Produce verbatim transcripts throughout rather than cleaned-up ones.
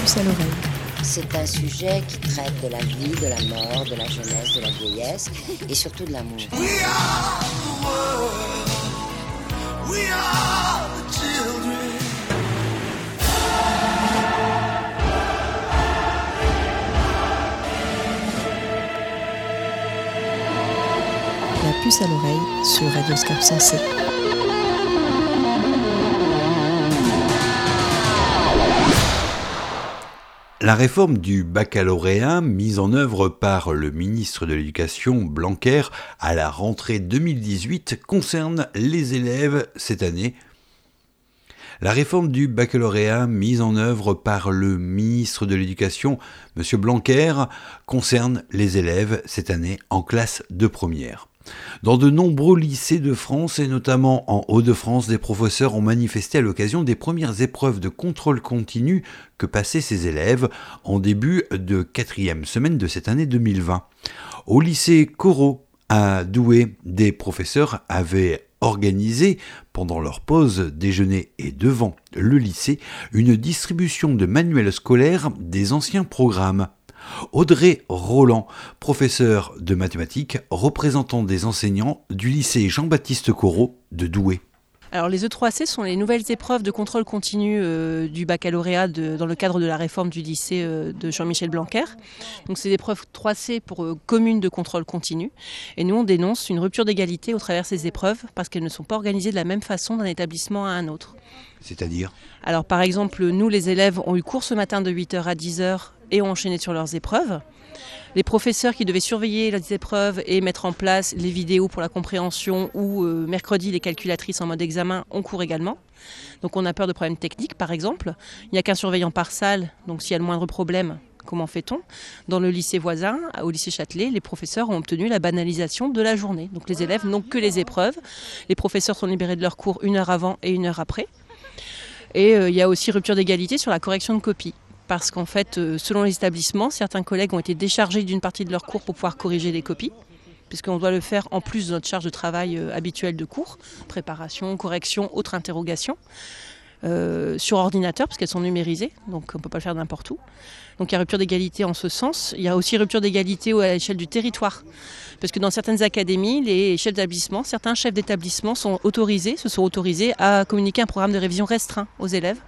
puce à l'oreille. C'est un sujet qui traite de la vie, de la mort, de la jeunesse, de la vieillesse et surtout de l'amour. We are the world. We are the children. La puce à l'oreille sur Radioscope Sensé. La réforme du baccalauréat mise en œuvre par le ministre de l'Éducation Blanquer à la rentrée deux mille dix-huit concerne les élèves cette année. La réforme du baccalauréat mise en œuvre par le ministre de l'Éducation, M. Blanquer, concerne les élèves cette année en classe de première. Dans de nombreux lycées de France et notamment en Hauts-de-France, des professeurs ont manifesté à l'occasion des premières épreuves de contrôle continu que passaient ces élèves en début de quatrième semaine de cette année deux mille vingt. Au lycée Corot à Douai, des professeurs avaient organisé, pendant leur pause déjeuner et devant le lycée, une distribution de manuels scolaires des anciens programmes. Audrey Roland, professeure de mathématiques, représentant des enseignants du lycée Jean-Baptiste Corot de Douai. Alors les E trois C sont les nouvelles épreuves de contrôle continu euh, du baccalauréat de, dans le cadre de la réforme du lycée euh, de Jean-Michel Blanquer. Donc c'est des épreuves trois C pour euh, communes de contrôle continu. Et nous on dénonce une rupture d'égalité au travers de ces épreuves parce qu'elles ne sont pas organisées de la même façon d'un établissement à un autre. C'est-à-dire ? Alors par exemple, nous les élèves ont eu cours ce matin de huit heures à dix heures et ont enchaîné sur leurs épreuves. Les professeurs qui devaient surveiller les épreuves et mettre en place les vidéos pour la compréhension ou euh, mercredi les calculatrices en mode examen ont cours également. Donc on a peur de problèmes techniques par exemple. Il n'y a qu'un surveillant par salle, donc s'il y a le moindre problème, comment fait-on ? Dans le lycée voisin, au lycée Châtelet, les professeurs ont obtenu la banalisation de la journée. Donc les élèves n'ont que les épreuves. Les professeurs sont libérés de leurs cours une heure avant et une heure après. Et euh, il y a aussi rupture d'égalité sur la correction de copies. Parce qu'en fait, selon les établissements, certains collègues ont été déchargés d'une partie de leur cours pour pouvoir corriger les copies, puisqu'on doit le faire en plus de notre charge de travail habituelle de cours, préparation, correction, autre interrogation, euh, sur ordinateur, parce qu'elles sont numérisées, donc on ne peut pas le faire n'importe où. Donc il y a rupture d'égalité en ce sens. Il y a aussi rupture d'égalité à l'échelle du territoire, parce que dans certaines académies, les chefs d'établissement, certains chefs d'établissement sont autorisés, se sont autorisés à communiquer un programme de révision restreint aux élèves,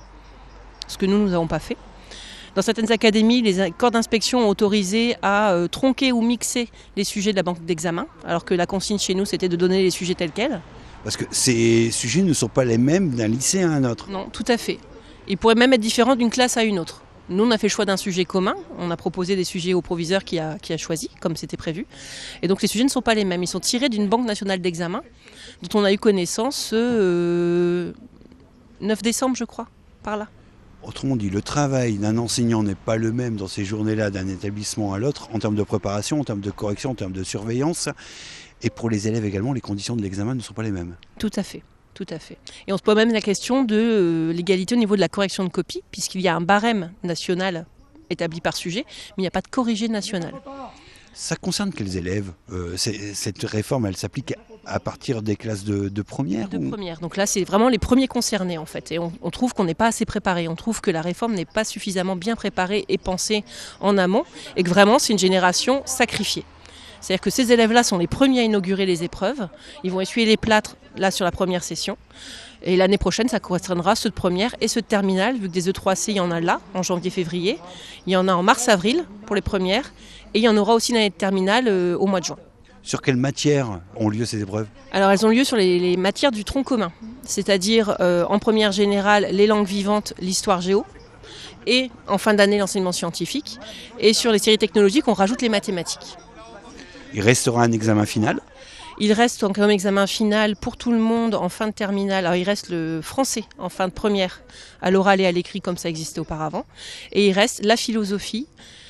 ce que nous, nous n'avons pas fait. Dans certaines académies, les corps d'inspection ont autorisé à euh, tronquer ou mixer les sujets de la banque d'examen, alors que la consigne chez nous, c'était de donner les sujets tels quels. Parce que ces sujets ne sont pas les mêmes d'un lycée à un autre. Non, tout à fait. Ils pourraient même être différents d'une classe à une autre. Nous, on a fait le choix d'un sujet commun. On a proposé des sujets au proviseur qui a, qui a choisi, comme c'était prévu. Et donc, les sujets ne sont pas les mêmes. Ils sont tirés d'une banque nationale d'examen, dont on a eu connaissance euh, neuf décembre, je crois, par là. Autrement dit, le travail d'un enseignant n'est pas le même dans ces journées-là d'un établissement à l'autre, en termes de préparation, en termes de correction, en termes de surveillance. Et pour les élèves également, les conditions de l'examen ne sont pas les mêmes. Tout à fait, tout à fait. Et on se pose même la question de euh, l'égalité au niveau de la correction de copie, puisqu'il y a un barème national établi par sujet, mais il n'y a pas de corrigé national. Ça concerne quels élèves ? euh, Cette réforme, elle s'applique à partir des classes de, de première De ou... première. Donc là, c'est vraiment les premiers concernés en fait. Et on, on trouve qu'on n'est pas assez préparé. On trouve que la réforme n'est pas suffisamment bien préparée et pensée en amont. Et que vraiment, c'est une génération sacrifiée. C'est-à-dire que ces élèves-là sont les premiers à inaugurer les épreuves. Ils vont essuyer les plâtres là sur la première session. Et l'année prochaine, ça correspondra ceux de première et ceux de terminale, vu que des E trois C, il y en a là, en janvier-février. Il y en a en mars-avril pour les premières. Et il y en aura aussi l'année de terminale euh, au mois de juin. Sur quelles matières ont lieu ces épreuves ? Alors elles ont lieu sur les, les matières du tronc commun, c'est-à-dire euh, en première générale les langues vivantes, l'histoire géo, et en fin d'année l'enseignement scientifique, et sur les séries technologiques on rajoute les mathématiques. Il restera un examen final ? Il reste comme examen final pour tout le monde en fin de terminale. Alors il reste le français en fin de première, à l'oral et à l'écrit comme ça existait auparavant, et il reste la philosophie,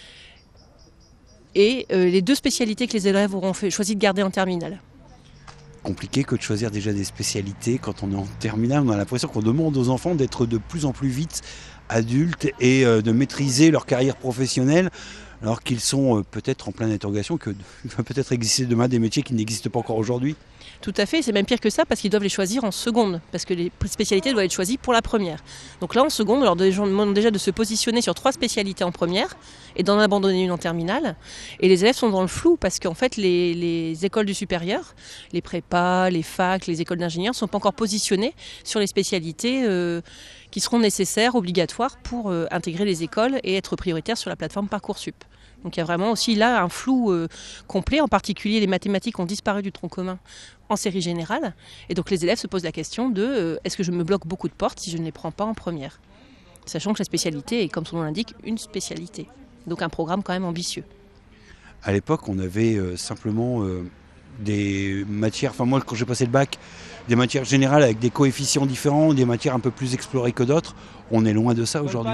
et euh, les deux spécialités que les élèves auront fait, choisi de garder en terminale. Compliqué que de choisir déjà des spécialités quand on est en terminale. On a l'impression qu'on demande aux enfants d'être de plus en plus vite adultes et euh, de maîtriser leur carrière professionnelle alors qu'ils sont euh, peut-être en pleine interrogation, que va peut-être exister demain des métiers qui n'existent pas encore aujourd'hui. Tout à fait, c'est même pire que ça parce qu'ils doivent les choisir en seconde, parce que les spécialités doivent être choisies pour la première. Donc là, en seconde, on leur demande déjà de se positionner sur trois spécialités en première et d'en abandonner une en terminale. Et les élèves sont dans le flou parce qu'en fait, les, les écoles du supérieur, les prépas, les facs, les écoles d'ingénieurs ne sont pas encore positionnées sur les spécialités euh, qui seront nécessaires, obligatoires pour euh, intégrer les écoles et être prioritaires sur la plateforme Parcoursup. Donc il y a vraiment aussi là un flou euh, complet, en particulier les mathématiques ont disparu du tronc commun en série générale. Et donc les élèves se posent la question de euh, est-ce que je me bloque beaucoup de portes si je ne les prends pas en première ? Sachant que la spécialité est, comme son nom l'indique, une spécialité. Donc un programme quand même ambitieux. À l'époque, on avait euh, simplement euh, des matières, enfin moi quand j'ai passé le bac, des matières générales avec des coefficients différents, des matières un peu plus explorées que d'autres. On est loin de ça aujourd'hui.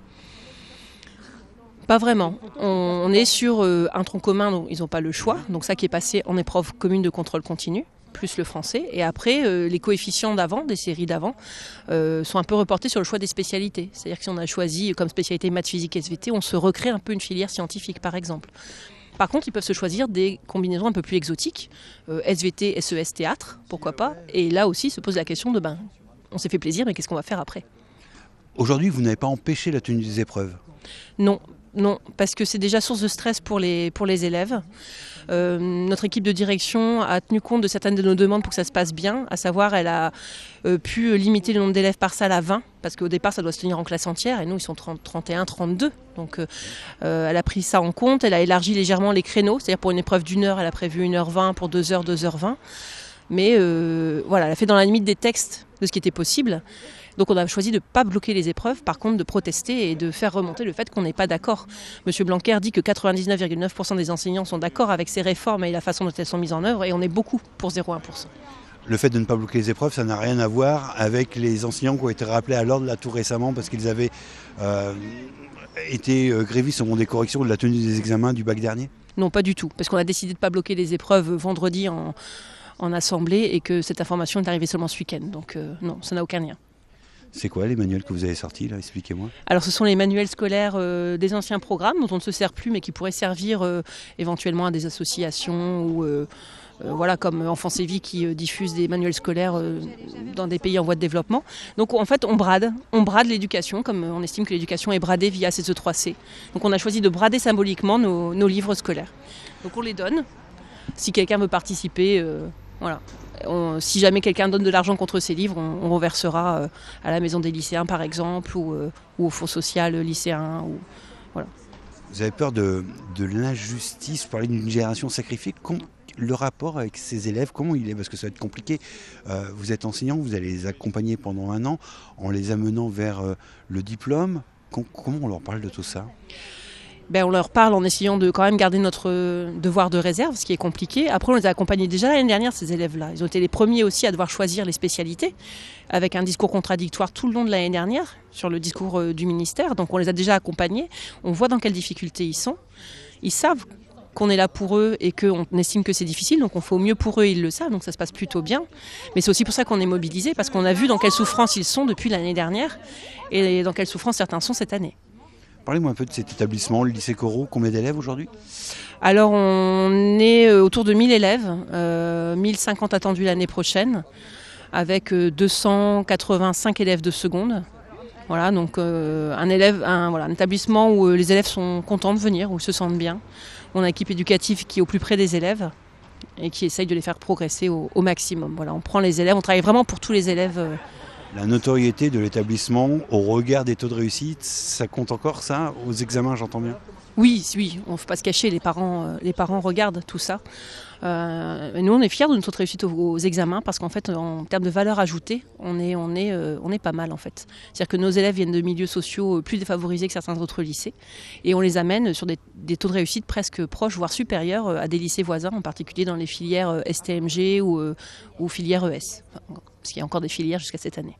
Pas vraiment. On, on est sur euh, un tronc commun, donc ils n'ont pas le choix. Donc ça qui est passé en épreuve commune de contrôle continu, plus le français. Et après, euh, les coefficients d'avant, des séries d'avant, euh, sont un peu reportés sur le choix des spécialités. C'est-à-dire que si on a choisi comme spécialité maths, physique, S V T, on se recrée un peu une filière scientifique, par exemple. Par contre, ils peuvent se choisir des combinaisons un peu plus exotiques, euh, S V T, S E S, théâtre, pourquoi pas. Et là aussi se pose la question de, ben, on s'est fait plaisir, mais qu'est-ce qu'on va faire après ? Aujourd'hui, vous n'avez pas empêché la tenue des épreuves ? Non. Non, parce que c'est déjà source de stress pour les, pour les élèves. Euh, notre équipe de direction a tenu compte de certaines de nos demandes pour que ça se passe bien, à savoir elle a euh, pu limiter le nombre d'élèves par salle à vingt, parce qu'au départ ça doit se tenir en classe entière, et nous ils sont trente, trente et un, trente-deux. Donc euh, elle a pris ça en compte, elle a élargi légèrement les créneaux, c'est-à-dire pour une épreuve d'une heure, elle a prévu une heure vingt, pour deux heures, deux heures vingt. Mais euh, voilà, elle a fait dans la limite des textes de ce qui était possible. Donc on a choisi de ne pas bloquer les épreuves, par contre de protester et de faire remonter le fait qu'on n'est pas d'accord. Monsieur Blanquer dit que quatre-vingt-dix-neuf virgule neuf pour cent des enseignants sont d'accord avec ces réformes et la façon dont elles sont mises en œuvre, et on est beaucoup pour zéro virgule un pour cent. Le fait de ne pas bloquer les épreuves, ça n'a rien à voir avec les enseignants qui ont été rappelés à l'ordre là tout récemment parce qu'ils avaient euh, été grévistes au moment des corrections de la tenue des examens du bac dernier ? Non, pas du tout, parce qu'on a décidé de ne pas bloquer les épreuves vendredi en, en assemblée et que cette information est arrivée seulement ce week-end. Donc euh, non, ça n'a aucun lien. C'est quoi les manuels que vous avez sortis là ? Expliquez-moi. Alors ce sont les manuels scolaires euh, des anciens programmes dont on ne se sert plus mais qui pourraient servir euh, éventuellement à des associations ou euh, euh, voilà, comme Enfance et Vie qui euh, diffuse des manuels scolaires euh, dans des pays en voie de développement. Donc en fait on brade, on brade l'éducation comme on estime que l'éducation est bradée via C E trois C. Donc on a choisi de brader symboliquement nos, nos livres scolaires. Donc on les donne. Si quelqu'un veut participer, euh, voilà. On, si jamais quelqu'un donne de l'argent contre ces livres, on, on reversera euh, à la maison des lycéens par exemple, ou, euh, ou au fonds social lycéen. Ou, voilà. Vous avez peur de, de l'injustice, vous parlez d'une génération sacrifiée. Com- le rapport avec ces élèves, comment il est ? Parce que ça va être compliqué. Euh, vous êtes enseignant, vous allez les accompagner pendant un an en les amenant vers euh, le diplôme. Com- comment on leur parle de tout ça ? Ben, on leur parle en essayant de quand même garder notre devoir de réserve, ce qui est compliqué. Après, on les a accompagnés déjà l'année dernière, ces élèves-là. Ils ont été les premiers aussi à devoir choisir les spécialités, avec un discours contradictoire tout le long de l'année dernière, sur le discours du ministère. Donc on les a déjà accompagnés, on voit dans quelles difficultés ils sont. Ils savent qu'on est là pour eux et qu'on estime que c'est difficile, donc on fait au mieux pour eux, ils le savent, donc ça se passe plutôt bien. Mais c'est aussi pour ça qu'on est mobilisés, parce qu'on a vu dans quelle souffrance ils sont depuis l'année dernière, et dans quelle souffrance certains sont cette année. Parlez-moi un peu de cet établissement, le lycée Corot. Combien d'élèves aujourd'hui ? Alors on est autour de mille élèves, euh, mille cinquante attendus l'année prochaine, avec deux cent quatre-vingt-cinq élèves de seconde. Voilà, donc euh, un, élève, un, voilà, un établissement où les élèves sont contents de venir, où ils se sentent bien. On a une équipe éducative qui est au plus près des élèves et qui essaye de les faire progresser au, au maximum. Voilà, on prend les élèves, on travaille vraiment pour tous les élèves. Euh, La notoriété de l'établissement au regard des taux de réussite, ça compte encore ça ? Aux examens, j'entends bien ? Oui, oui, on ne faut pas se cacher, les parents, euh, les parents regardent tout ça. Euh, nous, on est fiers de notre réussite aux, aux examens parce qu'en fait, en termes de valeur ajoutée, on est, on est, euh, on est pas mal en fait. C'est-à-dire que nos élèves viennent de milieux sociaux plus défavorisés que certains autres lycées et on les amène sur des, des taux de réussite presque proches, voire supérieurs à des lycées voisins, en particulier dans les filières S T M G ou, euh, ou filières E S, enfin, parce qu'il y a encore des filières jusqu'à cette année.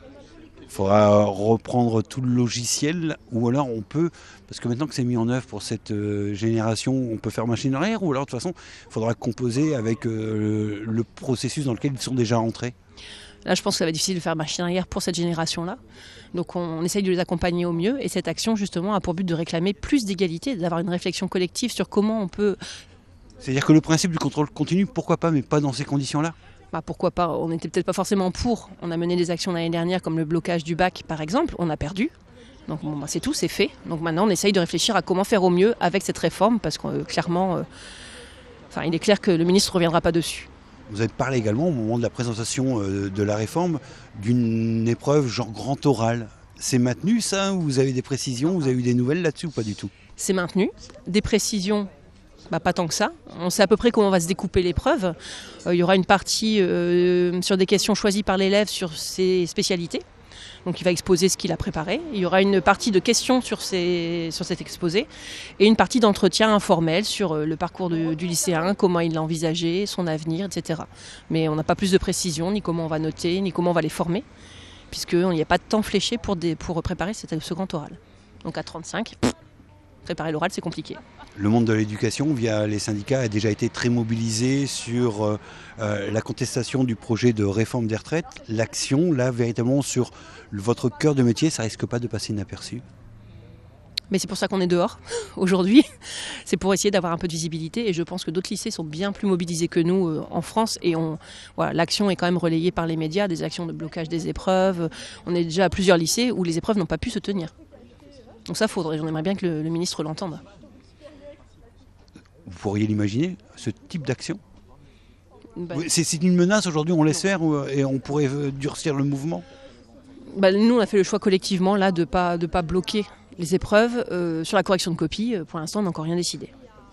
Il faudra reprendre tout le logiciel ou alors on peut, parce que maintenant que c'est mis en œuvre pour cette euh, génération, on peut faire machine arrière ou alors de toute façon il faudra composer avec euh, le, le processus dans lequel ils sont déjà entrés. Là je pense que ça va être difficile de faire machine arrière pour cette génération-là. Donc on, on essaye de les accompagner au mieux et cette action justement a pour but de réclamer plus d'égalité, d'avoir une réflexion collective sur comment on peut C'est-à-dire que le principe du contrôle continu, pourquoi pas, mais pas dans ces conditions-là? Bah, pourquoi pas, on n'était peut-être pas forcément pour. On a mené des actions l'année dernière comme le blocage du bac par exemple, on a perdu. Donc bon, bah, c'est tout, c'est fait. Donc maintenant on essaye de réfléchir à comment faire au mieux avec cette réforme parce que euh, clairement, euh, enfin, il est clair que le ministre ne reviendra pas dessus. Vous avez parlé également au moment de la présentation euh, de la réforme d'une épreuve genre grand oral. C'est maintenu ça? Vous avez des précisions? Vous avez eu des nouvelles là-dessus ou pas du tout? C'est maintenu. Des précisions, bah, pas tant que ça. On sait à peu près comment va se découper l'épreuve. Euh, il y aura une partie euh, sur des questions choisies par l'élève sur ses spécialités. Donc il va exposer ce qu'il a préparé. Il y aura une partie de questions sur, ces, sur cet exposé et une partie d'entretien informel sur le parcours de, du lycéen, comment il l'a envisagé, son avenir, et cetera. Mais on n'a pas plus de précision, ni comment on va noter, ni comment on va les former, puisqu'il n'y a pas de temps fléché pour, des, pour préparer ce grand oral. Donc à trente-cinq, pff, préparer l'oral, c'est compliqué. Le monde de l'éducation, via les syndicats, a déjà été très mobilisé sur euh, euh, la contestation du projet de réforme des retraites. L'action, là, véritablement, sur votre cœur de métier, ça risque pas de passer inaperçu? Mais c'est pour ça qu'on est dehors aujourd'hui. C'est pour essayer d'avoir un peu de visibilité. Et je pense que d'autres lycées sont bien plus mobilisés que nous euh, en France. Et on, voilà, l'action est quand même relayée par les médias, des actions de blocage des épreuves. On est déjà à plusieurs lycées où les épreuves n'ont pas pu se tenir. Donc ça, faudrait. J'aimerais bien que le, le ministre l'entende. Vous pourriez l'imaginer, ce type d'action? Ben, c'est, c'est une menace aujourd'hui, on laisse faire et on pourrait durcir le mouvement? Ben, nous, on a fait le choix collectivement là, de ne pas, de pas bloquer les épreuves. Euh, sur la correction de copie, pour l'instant, on n'a encore rien décidé.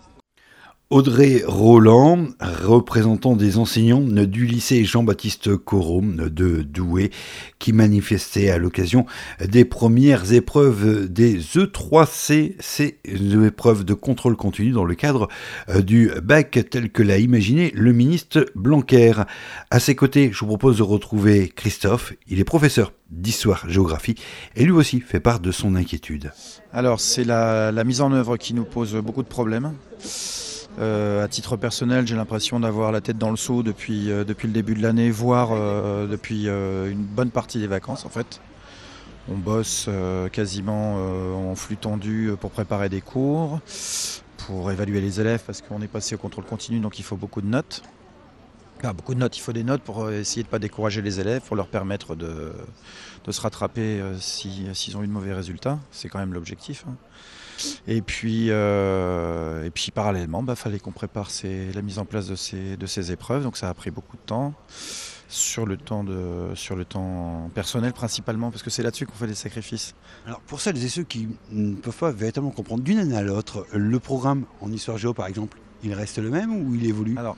Audrey Roland, représentant des enseignants du lycée Jean-Baptiste Corot de Douai, qui manifestait à l'occasion des premières épreuves des E trois C, ces épreuves de contrôle continu dans le cadre du bac tel que l'a imaginé le ministre Blanquer. À ses côtés, je vous propose de retrouver Christophe. Il est professeur d'histoire-géographie et lui aussi fait part de son inquiétude. Alors, c'est la, la mise en œuvre qui nous pose beaucoup de problèmes. Euh, à titre personnel, j'ai l'impression d'avoir la tête dans le seau depuis, euh, depuis le début de l'année, voire euh, depuis euh, une bonne partie des vacances en fait. On bosse euh, quasiment euh, en flux tendu pour préparer des cours, pour évaluer les élèves parce qu'on est passé au contrôle continu, donc il faut beaucoup de notes. Ah, beaucoup de notes, il faut des notes pour essayer de ne pas décourager les élèves, pour leur permettre de, de se rattraper euh, si, s'ils ont eu de mauvais résultats. C'est quand même l'objectif. Hein. Et puis, euh, et puis parallèlement, il bah, fallait qu'on prépare ces, la mise en place de ces, de ces épreuves. Donc ça a pris beaucoup de temps, sur le temps, de, sur le temps personnel principalement, parce que c'est là-dessus qu'on fait des sacrifices. Alors pour celles et ceux qui ne peuvent pas véritablement comprendre d'une année à l'autre, le programme en histoire géo par exemple, il reste le même ou il évolue? Alors,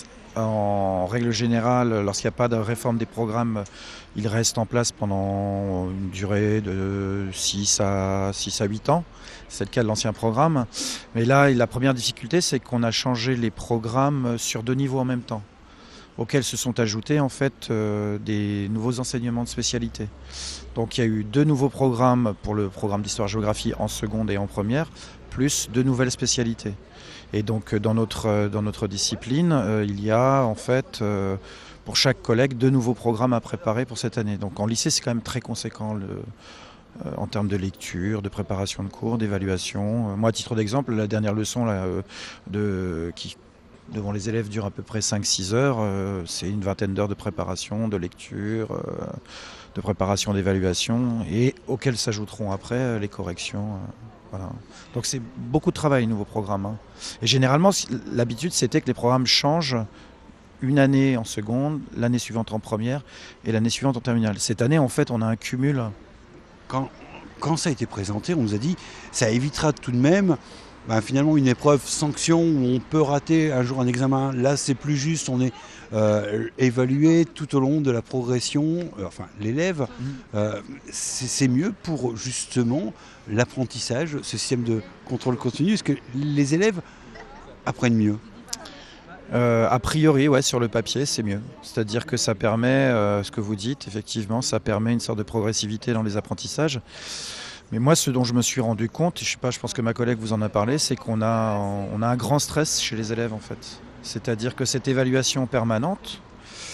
en règle générale, lorsqu'il n'y a pas de réforme des programmes, il reste en place pendant une durée de six à huit ans. C'est le cas de l'ancien programme. Mais là, la première difficulté, c'est qu'on a changé les programmes sur deux niveaux en même temps, auxquels se sont ajoutés en fait euh, des nouveaux enseignements de spécialité. Donc il y a eu deux nouveaux programmes pour le programme d'histoire-géographie en seconde et en première, plus deux nouvelles spécialités. Et donc dans notre, dans notre discipline, euh, il y a en fait euh, pour chaque collègue deux nouveaux programmes à préparer pour cette année. Donc en lycée, c'est quand même très conséquent le, euh, en termes de lecture, de préparation de cours, d'évaluation. Euh, moi, à titre d'exemple, la dernière leçon là, euh, de, qui devant les élèves dure à peu près cinq six heures, euh, c'est une vingtaine d'heures de préparation, de lecture, euh, de préparation d'évaluation, et auxquelles s'ajouteront après euh, les corrections. Euh, Voilà. Donc c'est beaucoup de travail, nouveau programme. Hein. Et généralement, l'habitude, c'était que les programmes changent une année en seconde, l'année suivante en première et l'année suivante en terminale. Cette année, en fait, on a un cumul. Quand, quand ça a été présenté, on nous a dit ça évitera tout de même ben, finalement une épreuve sanction où on peut rater un jour un examen. Là, c'est plus juste, on est euh, évalué tout au long de la progression, euh, enfin l'élève. Mmh. Euh, c'est, c'est mieux pour justement l'apprentissage, ce système de contrôle continu. Est-ce que les élèves apprennent mieux? Euh, a priori, ouais, sur le papier, c'est mieux. C'est-à-dire que ça permet, euh, ce que vous dites, effectivement, ça permet une sorte de progressivité dans les apprentissages. Mais moi, ce dont je me suis rendu compte, je sais pas, je pense que ma collègue vous en a parlé, c'est qu'on a, on a un grand stress chez les élèves, en fait. C'est-à-dire que cette évaluation permanente,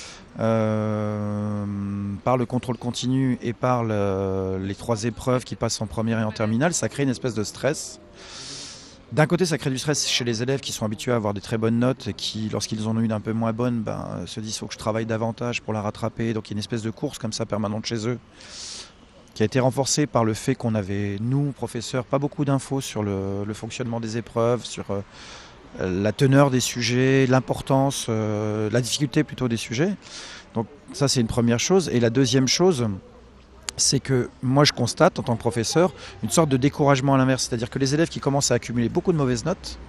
euh, par le contrôle continu et par le, les trois épreuves qui passent en première et en terminale, ça crée une espèce de stress D'un côté, ça crée du stress chez les élèves qui sont habitués à avoir des très bonnes notes et qui, lorsqu'ils en ont une un peu moins bonne, ben, se disent qu'il faut que je travaille davantage pour la rattraper. Donc il y a une espèce de course comme ça permanente chez eux, qui a été renforcée par le fait qu'on avait, nous, professeurs, pas beaucoup d'infos sur le, le fonctionnement des épreuves, sur euh, la teneur des sujets, l'importance, euh, la difficulté plutôt des sujets. Donc ça, c'est une première chose. Et la deuxième chose, c'est que moi je constate en tant que professeur une sorte de découragement à l'inverse, c'est-à-dire que les élèves qui commencent à accumuler beaucoup de mauvaises notes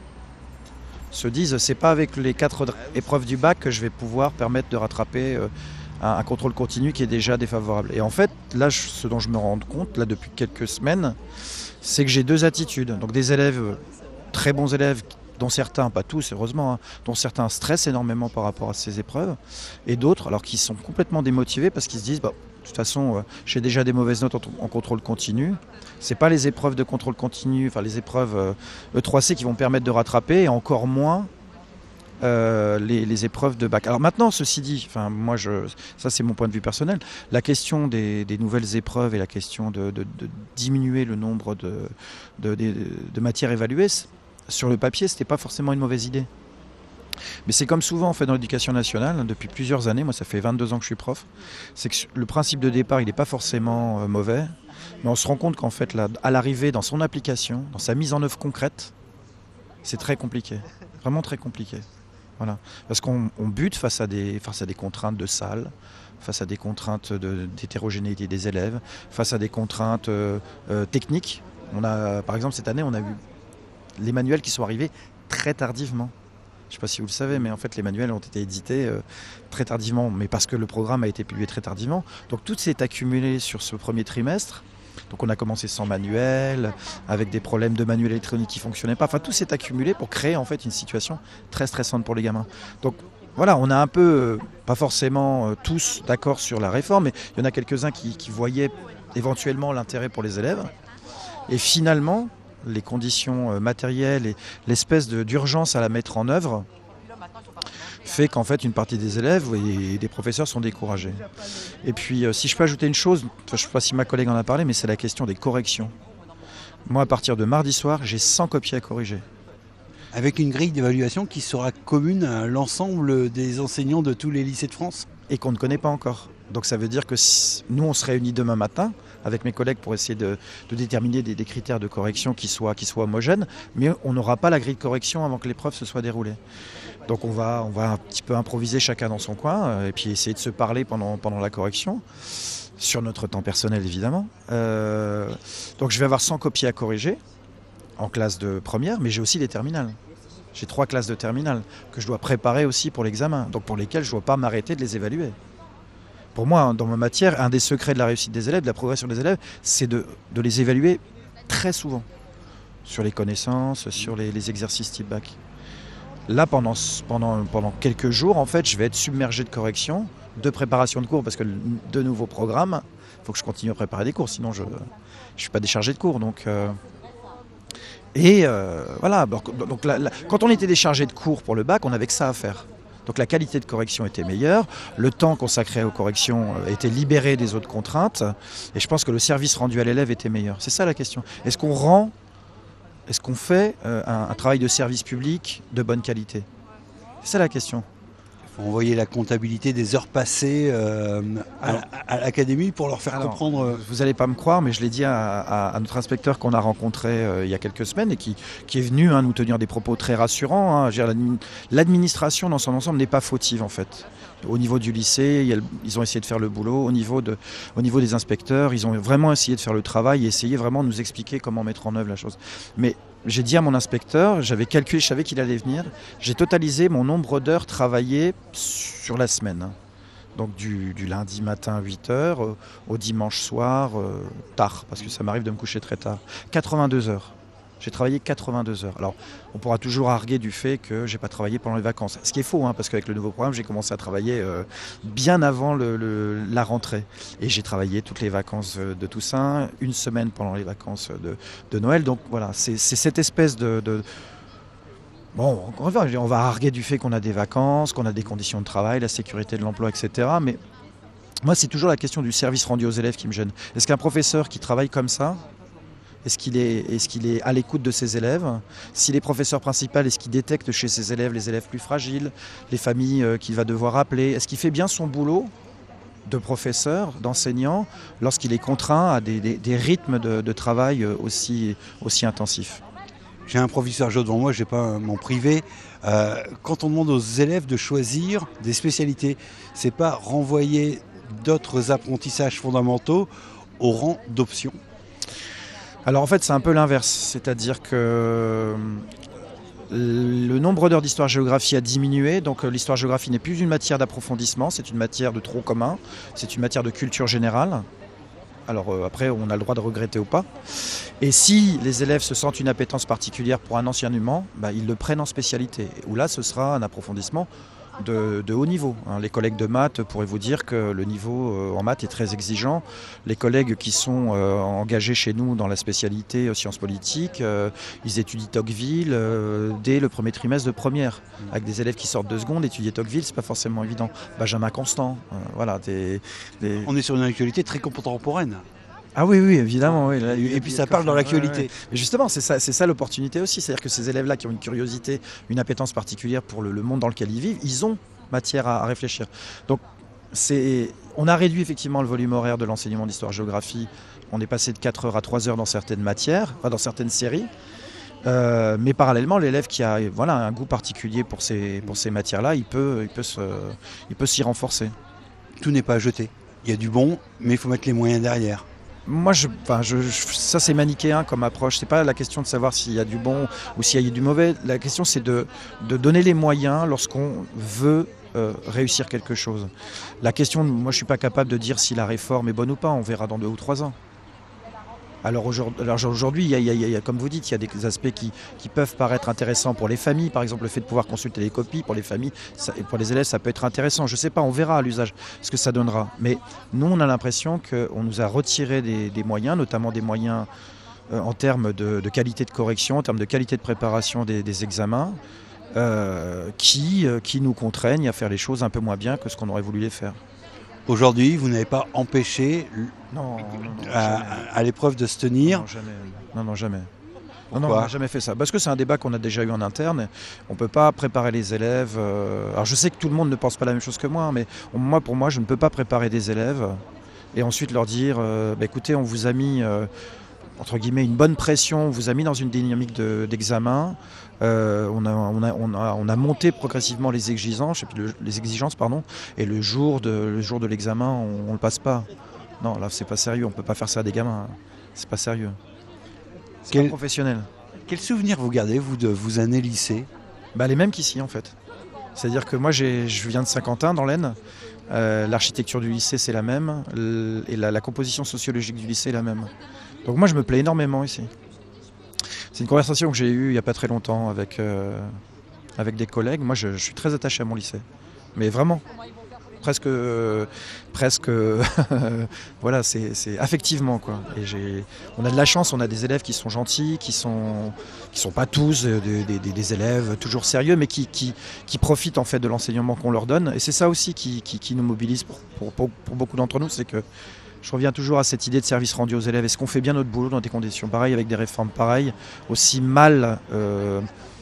se disent c'est pas avec les quatre épreuves du bac que je vais pouvoir permettre de rattraper euh, un, un contrôle continu qui est déjà défavorable. Et en fait, là, je, ce dont je me rends compte là depuis quelques semaines, c'est que j'ai deux attitudes. Donc des élèves, très bons élèves, dont certains, pas tous heureusement, hein, dont certains stressent énormément par rapport à ces épreuves, et d'autres alors qui sont complètement démotivés parce qu'ils se disent bah, de toute façon, euh, j'ai déjà des mauvaises notes en, en contrôle continu. C'est pas les épreuves de contrôle continu, enfin les épreuves euh, E trois C qui vont permettre de rattraper, et encore moins euh, les, les épreuves de bac. Alors maintenant, ceci dit, enfin moi, je, ça c'est mon point de vue personnel. La question des, des nouvelles épreuves et la question de, de, de diminuer le nombre de, de, de, de matières évaluées, sur le papier, c'était pas forcément une mauvaise idée. Mais c'est comme souvent en fait dans l'éducation nationale, depuis plusieurs années, moi ça fait vingt-deux ans que je suis prof, c'est que le principe de départ il n'est pas forcément euh, mauvais, mais on se rend compte qu'en fait là, à l'arrivée, dans son application, dans sa mise en œuvre concrète, c'est très compliqué, vraiment très compliqué. Voilà. Parce qu'on on bute face à, des, face à des contraintes de salle, face à des contraintes de, d'hétérogénéité des élèves, face à des contraintes euh, euh, techniques. On a, par exemple cette année on a eu les manuels qui sont arrivés très tardivement. Je ne sais pas si vous le savez, mais en fait les manuels ont été édités euh, très tardivement, mais parce que le programme a été publié très tardivement. Donc tout s'est accumulé sur ce premier trimestre. Donc on a commencé sans manuel, avec des problèmes de manuel électronique qui ne fonctionnaient pas. Enfin tout s'est accumulé pour créer en fait une situation très stressante pour les gamins. Donc voilà, on a un peu, euh, pas forcément euh, tous d'accord sur la réforme, mais il y en a quelques-uns qui, qui voyaient éventuellement l'intérêt pour les élèves. Et finalement, les conditions matérielles et l'espèce de, d'urgence à la mettre en œuvre fait qu'en fait une partie des élèves et des professeurs sont découragés. Et puis si je peux ajouter une chose, je ne sais pas si ma collègue en a parlé, mais c'est la question des corrections. Moi à partir de mardi soir, j'ai cent copies à corriger. Avec une grille d'évaluation qui sera commune à l'ensemble des enseignants de tous les lycées de France ? Et qu'on ne connaît pas encore. Donc ça veut dire que si nous on se réunit demain matin avec mes collègues pour essayer de, de déterminer des, des critères de correction qui soient, qui soient homogènes, mais on n'aura pas la grille de correction avant que l'épreuve se soit déroulée. Donc on va, on va un petit peu improviser chacun dans son coin euh, et puis essayer de se parler pendant, pendant la correction, sur notre temps personnel évidemment. Euh, donc je vais avoir cent copies à corriger en classe de première, mais j'ai aussi des terminales. J'ai trois classes de terminale que je dois préparer aussi pour l'examen, donc pour lesquelles je ne dois pas m'arrêter de les évaluer. Pour moi, dans ma matière, un des secrets de la réussite des élèves, de la progression des élèves, c'est de, de les évaluer très souvent sur les connaissances, sur les, les exercices type bac. Là, pendant, pendant, pendant quelques jours, en fait, je vais être submergé de corrections, de préparation de cours, parce que de nouveaux programmes, il faut que je continue à préparer des cours, sinon je ne suis pas déchargé de cours. Donc, euh, et euh, voilà, donc, donc là, là, quand on était déchargé de cours pour le bac, on n'avait que ça à faire. Donc la qualité de correction était meilleure, le temps consacré aux corrections était libéré des autres contraintes, et je pense que le service rendu à l'élève était meilleur. C'est ça la question. Est-ce qu'on rend, est-ce qu'on fait euh, un, un travail de service public de bonne qualité ? C'est ça la question. Il faut envoyer la comptabilité des heures passées euh, à, Alors, à l'académie pour leur faire alors, comprendre... Euh... Vous n'allez pas me croire, mais je l'ai dit à, à, à notre inspecteur qu'on a rencontré euh, il y a quelques semaines et qui, qui est venu hein, nous tenir des propos très rassurants. Hein. Je veux dire, l'administration dans son ensemble n'est pas fautive en fait. Au niveau du lycée, ils ont essayé de faire le boulot. Au niveau, de, au niveau des inspecteurs, ils ont vraiment essayé de faire le travail et essayé vraiment de nous expliquer comment mettre en œuvre la chose. Mais j'ai dit à mon inspecteur, j'avais calculé, je savais qu'il allait venir, j'ai totalisé mon nombre d'heures travaillées sur la semaine. Donc du, du lundi matin à huit heures au, au dimanche soir euh, tard, parce que ça m'arrive de me coucher très tard. quatre-vingt-deux heures. J'ai travaillé quatre-vingt-deux heures. Alors, on pourra toujours arguer du fait que je n'ai pas travaillé pendant les vacances. Ce qui est faux, hein, parce qu'avec le nouveau programme, j'ai commencé à travailler euh, bien avant le, le, la rentrée. Et j'ai travaillé toutes les vacances de Toussaint, une semaine pendant les vacances de, de Noël. Donc voilà, c'est, c'est cette espèce de... de Bon, on va, on va arguer du fait qu'on a des vacances, qu'on a des conditions de travail, la sécurité de l'emploi, et cetera. Mais moi, c'est toujours la question du service rendu aux élèves qui me gêne. Est-ce qu'un professeur qui travaille comme ça, Est-ce qu'il est, est-ce qu'il est à l'écoute de ses élèves? S'il est professeur principal, est-ce qu'il détecte chez ses élèves les élèves plus fragiles, les familles euh, qu'il va devoir appeler? Est-ce qu'il fait bien son boulot de professeur, d'enseignant, lorsqu'il est contraint à des, des, des rythmes de, de travail aussi, aussi intensifs? J'ai un professeur géo devant moi, je n'ai pas mon privé. Euh, quand on demande aux élèves de choisir des spécialités, c'est pas renvoyer d'autres apprentissages fondamentaux au rang d'option? Alors en fait c'est un peu l'inverse, c'est-à-dire que le nombre d'heures d'histoire-géographie a diminué, donc l'histoire-géographie n'est plus une matière d'approfondissement, c'est une matière de tronc commun, c'est une matière de culture générale. Alors euh, après, on a le droit de regretter ou pas. Et si les élèves se sentent une appétence particulière pour un enseignement, bah, ils le prennent en spécialité. Où là, ce sera un approfondissement de, de haut niveau. Hein. Les collègues de maths pourraient vous dire que le niveau euh, en maths est très exigeant. Les collègues qui sont euh, engagés chez nous dans la spécialité euh, sciences politiques, euh, ils étudient Tocqueville euh, dès le premier trimestre de première. Avec des élèves qui sortent de seconde, étudier Tocqueville, c'est pas forcément évident. Benjamin Constant, euh, voilà. Des, des... On est sur une actualité très contemporaine. Ah oui, oui, évidemment. Oui. Et puis ça parle dans l'actualité. Ouais, ouais. Mais justement, c'est ça, c'est ça l'opportunité aussi. C'est-à-dire que ces élèves-là qui ont une curiosité, une appétence particulière pour le, le monde dans lequel ils vivent, ils ont matière à, à réfléchir. Donc, c'est, on a réduit effectivement le volume horaire de l'enseignement d'histoire-géographie. On est passé de quatre heures à trois heures dans certaines matières, enfin, dans certaines séries. Euh, mais parallèlement, l'élève qui a voilà, un goût particulier pour ces, pour ces matières-là, il peut, il peut se, il peut s'y renforcer. Tout n'est pas à jeter. Il y a du bon, mais il faut mettre les moyens derrière. Moi, je, enfin, je, je, ça c'est manichéen comme approche. C'est pas la question de savoir s'il y a du bon ou s'il y a du mauvais. La question c'est de, de donner les moyens lorsqu'on veut euh, réussir quelque chose. La question, moi je suis pas capable de dire si la réforme est bonne ou pas. On verra dans deux ou trois ans. Alors aujourd'hui, alors aujourd'hui il y a, il y a, il y a, comme vous dites, il y a des aspects qui, qui peuvent paraître intéressants pour les familles. Par exemple, le fait de pouvoir consulter les copies pour les familles, ça, et pour les élèves, ça peut être intéressant. Je ne sais pas, on verra à l'usage ce que ça donnera. Mais nous, on a l'impression qu'on nous a retiré des, des moyens, notamment des moyens euh, en termes de, de qualité de correction, en termes de qualité de préparation des, des examens, euh, qui, euh, qui nous contraignent à faire les choses un peu moins bien que ce qu'on aurait voulu les faire. Aujourd'hui, vous n'avez pas empêché non, non, non, à, à l'épreuve de se tenir? Non, jamais. Non, non, jamais. Non, non, on n'a jamais fait ça. Parce que c'est un débat qu'on a déjà eu en interne. On ne peut pas préparer les élèves. Euh... Alors je sais que tout le monde ne pense pas la même chose que moi, mais moi, pour moi, je ne peux pas préparer des élèves et ensuite leur dire euh, bah, écoutez, on vous a mis, euh, entre guillemets, une bonne pression, on vous a mis dans une dynamique de, d'examen. Euh, on, a, on, a, on, a, on a monté progressivement les exigences, et puis le, les exigences pardon, et le jour de, le jour de l'examen, on ne le passe pas. Non, là, c'est pas sérieux, on ne peut pas faire ça à des gamins. C'est pas sérieux. C'est Quel, pas professionnel. Quel souvenir vous gardez, vous, de vos années lycée? Bah, les mêmes qu'ici, en fait. C'est-à-dire que moi, j'ai, je viens de Saint-Quentin, dans l'Aisne. Euh, l'architecture du lycée, c'est la même. Le, et la, la composition sociologique du lycée est la même. Donc moi, je me plais énormément ici. C'est une conversation que j'ai eue il n'y a pas très longtemps avec, euh, avec des collègues. Moi, je, je suis très attaché à mon lycée. Mais vraiment. Presque, euh, presque voilà, c'est, c'est affectivement, quoi. Et j'ai, on a de la chance, on a des élèves qui sont gentils, qui sont, qui sont pas tous des, des, des élèves toujours sérieux, mais qui, qui, qui profitent en fait de l'enseignement qu'on leur donne. Et c'est ça aussi qui, qui, qui nous mobilise pour, pour, pour, pour beaucoup d'entre nous, c'est que je reviens toujours à cette idée de service rendu aux élèves. Est-ce qu'on fait bien notre boulot dans des conditions pareilles, avec des réformes pareilles, aussi mal, euh,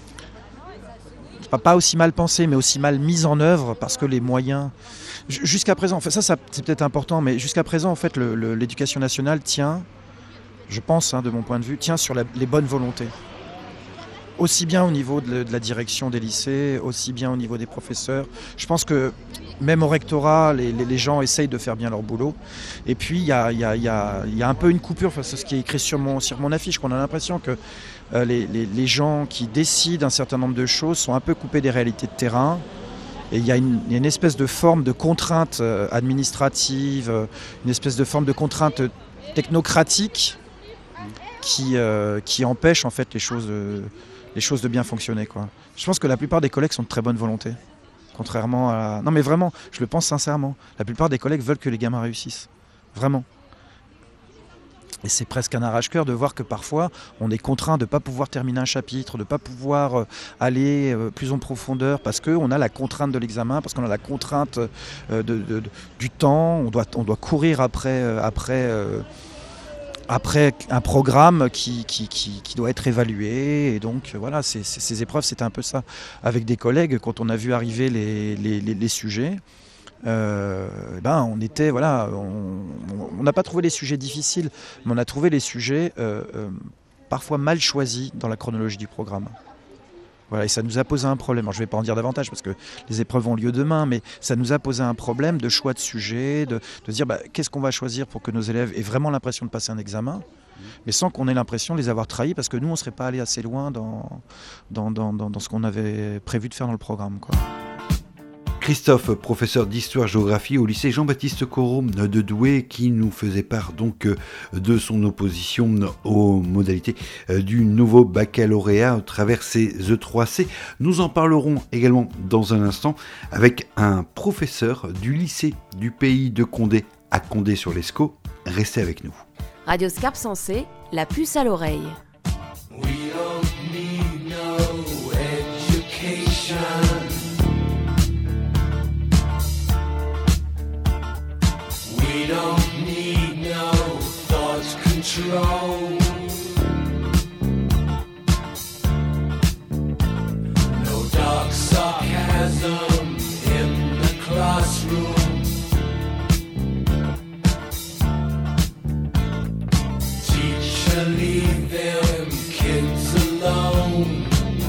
pas, pas aussi mal pensées, mais aussi mal mises en œuvre, parce que les moyens... Jusqu'à présent, en fait, ça, ça c'est peut-être important, mais jusqu'à présent, en fait, le, le, l'éducation nationale tient, je pense, hein, de mon point de vue, tient sur la, les bonnes volontés. Aussi bien au niveau de, de la direction des lycées, aussi bien au niveau des professeurs. Je pense que même au rectorat, les, les, les gens essayent de faire bien leur boulot. Et puis, il y a, y, a, y, a, y a un peu une coupure face à ce qui est écrit sur mon, sur mon affiche, qu'on a l'impression que euh, les, les, les gens qui décident un certain nombre de choses sont un peu coupés des réalités de terrain. Et il y, y a une espèce de forme de contrainte administrative, une espèce de forme de contrainte technocratique qui, euh, qui empêche en fait les choses, euh, les choses de bien fonctionner, quoi. Je pense que la plupart des collègues sont de très bonne volonté, contrairement à... Non mais vraiment, je le pense sincèrement. La plupart des collègues veulent que les gamins réussissent, vraiment. Et c'est presque un arrache-cœur de voir que parfois on est contraint de ne pas pouvoir terminer un chapitre, de ne pas pouvoir aller plus en profondeur parce qu'on a la contrainte de l'examen, parce qu'on a la contrainte de, de, de, du temps, on doit, on doit courir après, après, après un programme qui, qui, qui, qui doit être évalué. Et donc voilà, c'est, c'est, ces épreuves, c'était un peu ça. Avec des collègues, quand on a vu arriver les, les, les, les sujets, euh, ben on était, voilà, on n'a pas trouvé les sujets difficiles, mais on a trouvé les sujets euh, euh, parfois mal choisis dans la chronologie du programme. Voilà, et ça nous a posé un problème. Alors, je ne vais pas en dire davantage parce que les épreuves ont lieu demain, mais ça nous a posé un problème de choix de sujet, de, de se dire bah, qu'est-ce qu'on va choisir pour que nos élèves aient vraiment l'impression de passer un examen, mais sans qu'on ait l'impression de les avoir trahis, parce que nous, on ne serait pas allé assez loin dans, dans, dans, dans, dans ce qu'on avait prévu de faire dans le programme, quoi. Christophe, professeur d'histoire-géographie au lycée Jean-Baptiste Corot de Douai, qui nous faisait part donc de son opposition aux modalités du nouveau baccalauréat à travers ces E trois C. Nous en parlerons également dans un instant avec un professeur du lycée du pays de Condé à Condé-sur-Lescaut. Restez avec nous. Radio Scarpe Sensée, la puce à l'oreille. We don't need no education. We don't need no thought control. No dark sarcasm in the classroom. Teacher, leave them kids alone.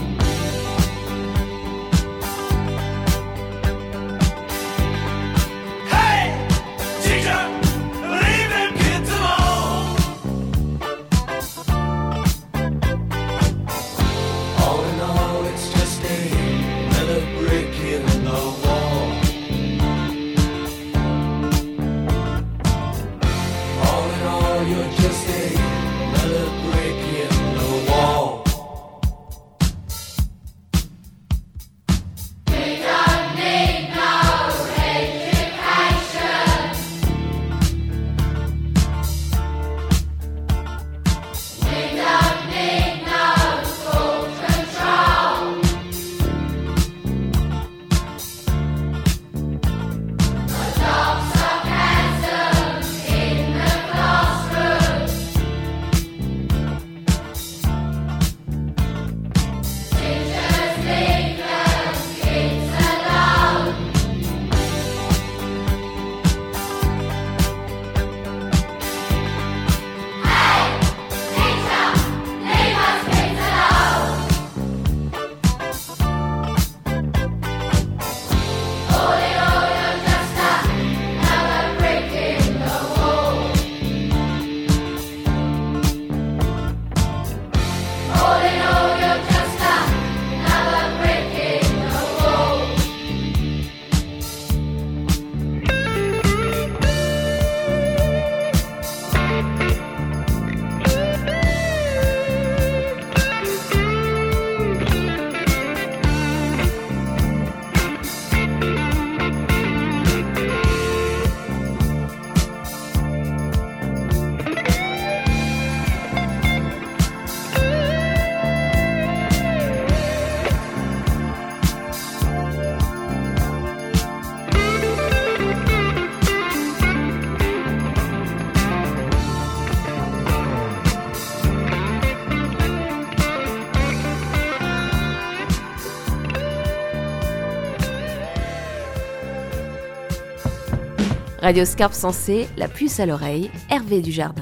Radio Scarpe Sensée, la puce à l'oreille, Hervé Dujardin.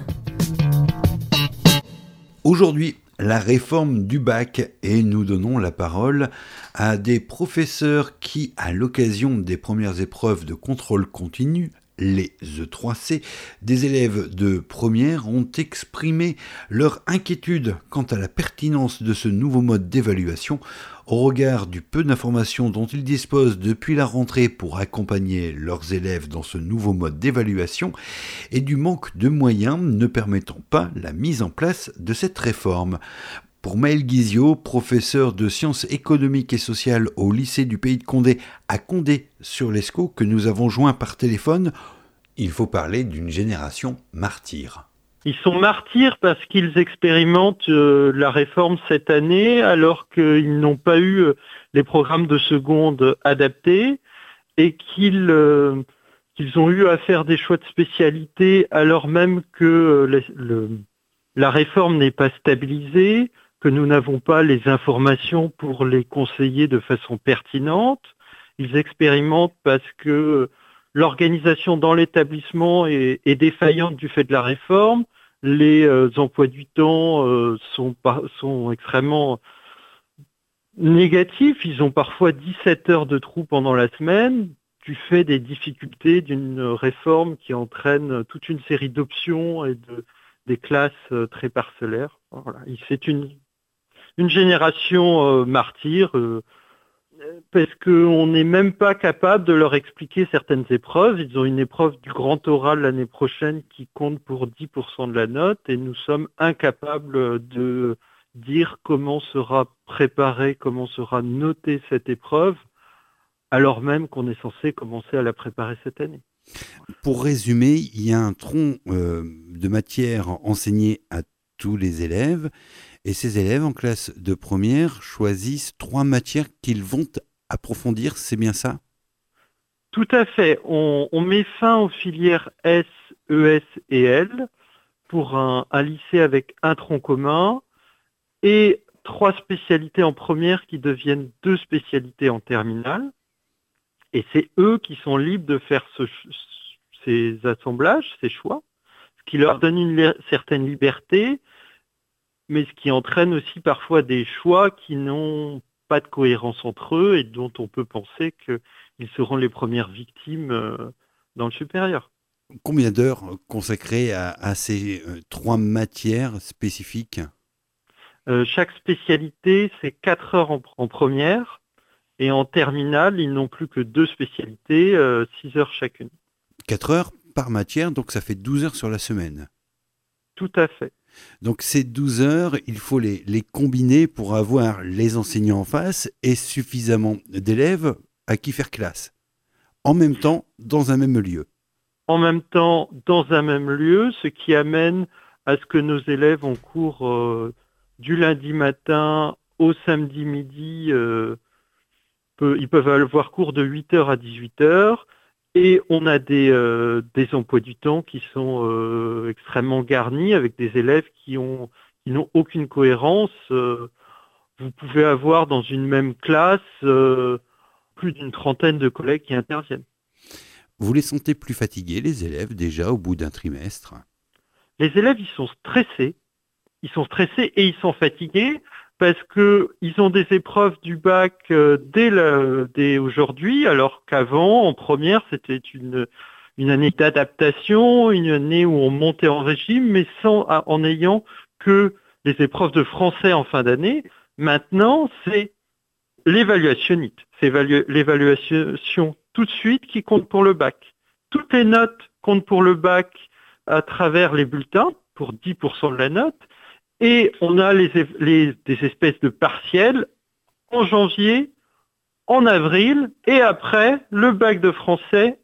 Aujourd'hui, la réforme du bac, et nous donnons la parole à des professeurs qui, à l'occasion des premières épreuves de contrôle continu, les E trois C, des élèves de première ont exprimé leur inquiétude quant à la pertinence de ce nouveau mode d'évaluation au regard du peu d'informations dont ils disposent depuis la rentrée pour accompagner leurs élèves dans ce nouveau mode d'évaluation et du manque de moyens ne permettant pas la mise en place de cette réforme. Pour Maël Guizio, professeur de sciences économiques et sociales au lycée du pays de Condé à Condé-sur-Lescaut, que nous avons joint par téléphone, il faut parler d'une génération martyre. Ils sont martyrs parce qu'ils expérimentent euh, la réforme cette année alors qu'ils n'ont pas eu euh, les programmes de seconde adaptés et qu'ils euh, qu'ils ont eu à faire des choix de spécialité alors même que le, le, la réforme n'est pas stabilisée, que nous n'avons pas les informations pour les conseiller de façon pertinente. Ils expérimentent parce que l'organisation dans l'établissement est, est défaillante du fait de la réforme. Les euh, emplois du temps euh, sont, par, sont extrêmement négatifs. Ils ont parfois dix-sept heures de trou pendant la semaine du fait des difficultés d'une réforme qui entraîne toute une série d'options et de, des classes euh, très parcellaires. Voilà. C'est une, une génération euh, martyre. Euh, parce qu'on n'est même pas capable de leur expliquer certaines épreuves. Ils ont une épreuve du grand oral l'année prochaine qui compte pour dix pour cent de la note et nous sommes incapables de dire comment sera préparée, comment sera notée cette épreuve, alors même qu'on est censé commencer à la préparer cette année. Pour résumer, il y a un tronc euh, de matières enseignées à tous les élèves. Et ces élèves en classe de première choisissent trois matières qu'ils vont approfondir, c'est bien ça? Tout à fait. On, on met fin aux filières S, E S et L pour un, un lycée avec un tronc commun et trois spécialités en première qui deviennent deux spécialités en terminale. Et c'est eux qui sont libres de faire ce, ces assemblages, ces choix, ce qui leur donne une certaine liberté, mais ce qui entraîne aussi parfois des choix qui n'ont pas de cohérence entre eux et dont on peut penser qu'ils seront les premières victimes dans le supérieur. Combien d'heures consacrées à, à ces euh, trois matières spécifiques? euh, Chaque spécialité, c'est quatre heures en, en première et en terminale, ils n'ont plus que deux spécialités, euh, six heures chacune. quatre heures par matière, donc ça fait douze heures sur la semaine. Tout à fait. Donc ces douze heures, il faut les, les combiner pour avoir les enseignants en face et suffisamment d'élèves à qui faire classe. En même temps, dans un même lieu. En même temps, dans un même lieu, ce qui amène à ce que nos élèves ont cours euh, du lundi matin au samedi midi. Euh, peut, ils peuvent avoir cours de huit heures à dix-huit heures. Et on a des, euh, des emplois du temps qui sont euh, extrêmement garnis avec des élèves qui ont qui n'ont aucune cohérence. Euh, vous pouvez avoir dans une même classe euh, plus d'une trentaine de collègues qui interviennent. Vous les sentez plus fatigués, les élèves, déjà au bout d'un trimestre? Les élèves, ils sont stressés. Ils sont stressés et ils sont fatigués parce qu'ils ont des épreuves du bac euh, dès, la, dès aujourd'hui, alors qu'avant, en première, c'était une, une année d'adaptation, une année où on montait en régime, mais sans, en n'ayant que les épreuves de français en fin d'année. Maintenant, c'est l'évaluationnite, c'est l'évaluation tout de suite qui compte pour le bac. Toutes les notes comptent pour le bac à travers les bulletins, pour dix pour cent de la note, et on a les, les, des espèces de partiels en janvier, en avril, et après, le bac de français